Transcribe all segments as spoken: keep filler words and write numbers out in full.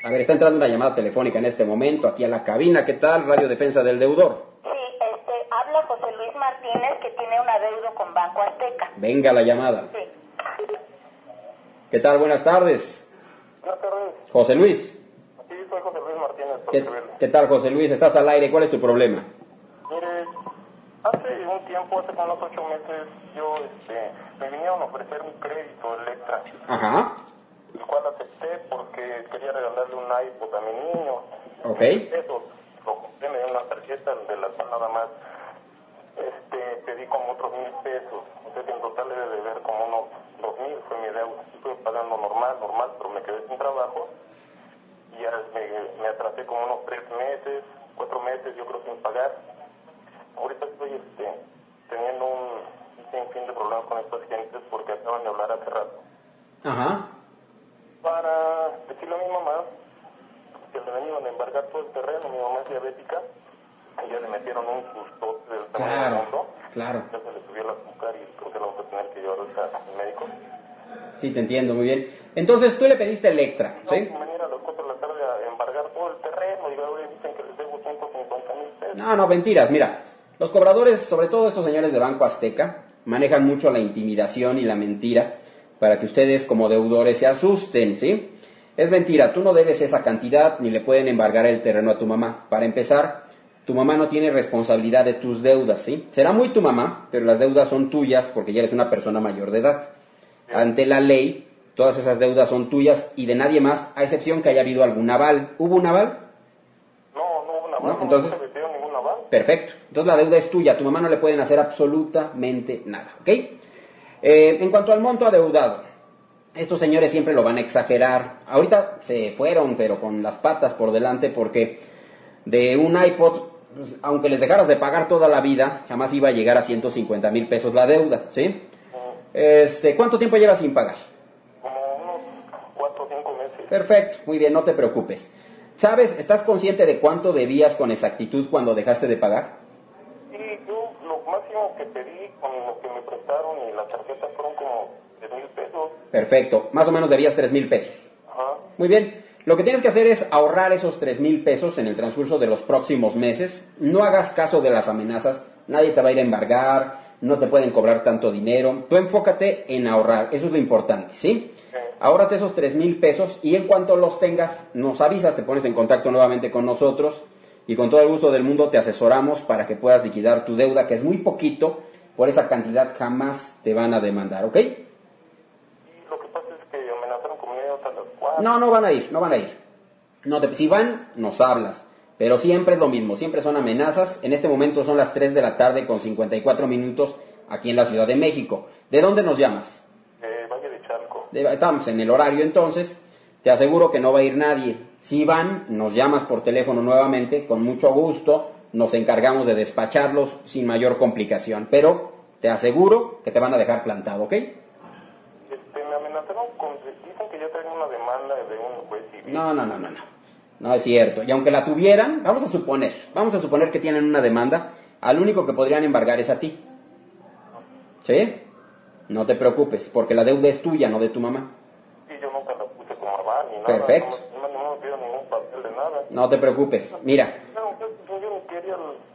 A ver, está entrando una llamada telefónica en este momento aquí a la cabina. ¿Qué tal? Radio Defensa del Deudor. Sí, este, habla José Luis Martínez, que tiene un adeudo con Banco Azteca. Venga la llamada. Sí. ¿Qué tal? Buenas tardes. Buenas tardes. José Luis. Sí, soy José Luis Martínez. Por ¿Qué, ¿Qué tal, José Luis? Estás al aire. ¿Cuál es tu problema? Mire, hace un tiempo, hace como unos ocho meses, yo, este, me vinieron a ofrecer un crédito Electra. Ajá. El cual acepté porque quería regalarle un iPod a mi niño. Ok. Eso, lo compré, me dio una tarjeta de la cual nada más este, pedí como otros mil pesos. Entonces en total he de deber como unos dos mil, fue mi deuda. Estuve pagando normal, normal, pero me quedé sin trabajo. Y ya me, me atrasé como unos tres meses, cuatro meses, yo creo, sin pagar. Ahorita estoy este, teniendo un, un sinfín de problemas con estas gentes porque acaban de hablar hace rato. Ajá. Para decirle a mi mamá que le venían a embargar todo el terreno. Mi mamá es diabética y ya le metieron un susto del tamaño Claro, del mundo. claro. Ya se le subió el azúcar y creo que la vamos a tener que llevar al médico. Sí, te entiendo, muy bien. Entonces tú le pediste Electra, ¿sí? No, mañana a las cuatro de la tarde a embargar todo el terreno y ahora dicen que les debo ciento cincuenta mil pesos. No, no, mentiras. Mira, los cobradores, sobre todo estos señores de Banco Azteca, manejan mucho la intimidación y la mentira para que ustedes como deudores se asusten, ¿sí? Es mentira, tú no debes esa cantidad ni le pueden embargar el terreno a tu mamá. Para empezar, tu mamá no tiene responsabilidad de tus deudas, ¿sí? Será muy tu mamá, pero las deudas son tuyas porque ya eres una persona mayor de edad. Ante la ley, todas esas deudas son tuyas y de nadie más, a excepción que haya habido algún aval. ¿Hubo un aval? No, no hubo un aval, ¿No? no, Entonces, no se metió ningún aval. Perfecto. Entonces la deuda es tuya, a tu mamá no le pueden hacer absolutamente nada, ¿ok? Eh, en cuanto al monto adeudado, estos señores siempre lo van a exagerar. Ahorita se fueron, pero con las patas por delante, porque de un iPod, pues, aunque les dejaras de pagar toda la vida, jamás iba a llegar a ciento cincuenta mil pesos la deuda, ¿sí? Este, ¿cuánto tiempo llevas sin pagar? Como unos cuatro o cinco meses. Perfecto, muy bien, no te preocupes. ¿Sabes, estás consciente de cuánto debías con exactitud cuando dejaste de pagar? Sí, yo lo máximo que pedí con lo que me prestaron y la tarjeta fueron como tres mil pesos. Perfecto, más o menos debías tres mil pesos. Ajá. Muy bien, lo que tienes que hacer es ahorrar esos tres mil pesos en el transcurso de los próximos meses. No hagas caso de las amenazas, nadie te va a ir a embargar, no te pueden cobrar tanto dinero. Tú enfócate en ahorrar, eso es lo importante, ¿sí? Sí. Ahórrate esos tres mil pesos y en cuanto los tengas, nos avisas, te pones en contacto nuevamente con nosotros y con todo el gusto del mundo te asesoramos para que puedas liquidar tu deuda, que es muy poquito, por esa cantidad jamás te van a demandar, ¿ok? Y lo que pasa es que amenazaron con ir hasta las cuatro. No, no van a ir, no van a ir. No te, si van, nos hablas. Pero siempre es lo mismo, siempre son amenazas. En este momento son las tres de la tarde con cincuenta y cuatro minutos aquí en la Ciudad de México. ¿De dónde nos llamas? Eh, Valle de Chalco. De- estamos en el horario entonces. Te aseguro que no va a ir nadie. Si van, nos llamas por teléfono nuevamente, con mucho gusto. Nos encargamos de despacharlos sin mayor complicación. Pero te aseguro que te van a dejar plantado, ¿ok? Este, me amenazaron con... Dicen que ya traen una demanda de un juez civil. No, no, no, no, no. No es cierto. Y aunque la tuvieran, vamos a suponer, vamos a suponer que tienen una demanda, al único que podrían embargar es a ti. ¿Sí? No te preocupes, porque la deuda es tuya, no de tu mamá. Sí, yo nunca la puse como aval ni nada. Perfecto. No, me- no, no me pidieron ningún papel de nada. No te preocupes. Mira, No, yo, yo, yo ni quería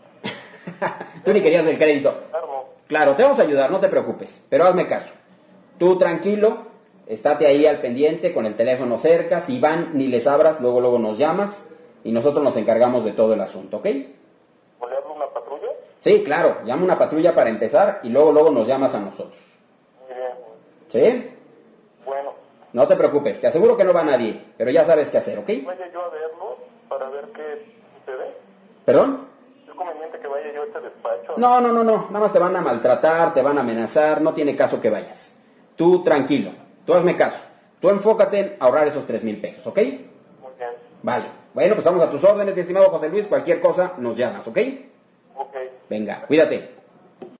el tú ni querías el crédito. armo. Claro, te vamos a ayudar, no te preocupes. Pero hazme caso. Tú tranquilo, estate ahí al pendiente con el teléfono cerca. Si van, ni les abras, luego, luego nos llamas y nosotros nos encargamos de todo el asunto, ¿ok? ¿O le hablo a una patrulla? Sí, claro, llama una patrulla para empezar y luego, luego nos llamas a nosotros. Muy bien. ¿Sí? Bueno, No te preocupes, te aseguro que no va nadie, pero ya sabes qué hacer, ¿ok? vaya yo a verlo para ver qué sucede. ¿Perdón? ¿Es conveniente que vaya yo a este despacho? No, no, no, no, nada más te van a maltratar, te van a amenazar, no tiene caso que vayas. Tú tranquilo, tú hazme caso, tú enfócate en ahorrar esos tres mil pesos, ¿ok? Muy bien. Vale, bueno, pues vamos a tus órdenes, mi estimado José Luis, cualquier cosa nos llamas, ¿ok? Ok. Venga, cuídate.